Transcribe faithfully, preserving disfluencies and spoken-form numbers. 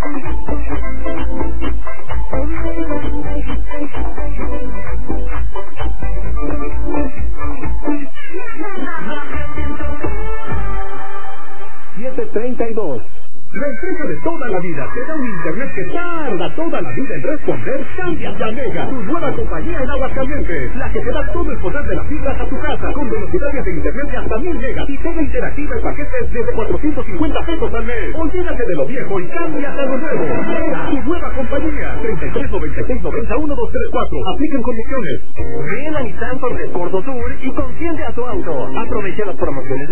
siete treinta y dos. La empresa de toda la vida te da un internet que tarda toda la vida en responder. Cámbiate a Mega, tu nueva compañía en Aguascalientes, la que te da todo el poder de las fibras a tu casa, con velocidades de internet de hasta mil megas y tele interactiva en paquetes desde cuatrocientos cincuenta pesos al mes. Olvídate de lo viejo y cámbiate a lo nuevo. Mega, tu nueva compañía. treinta y tres noventa y seis noventa uno dos tres cuatro. Aplican condiciones. Ven a Nissan Torres Cordo Sur y consiente a tu auto. Aprovecha las promociones de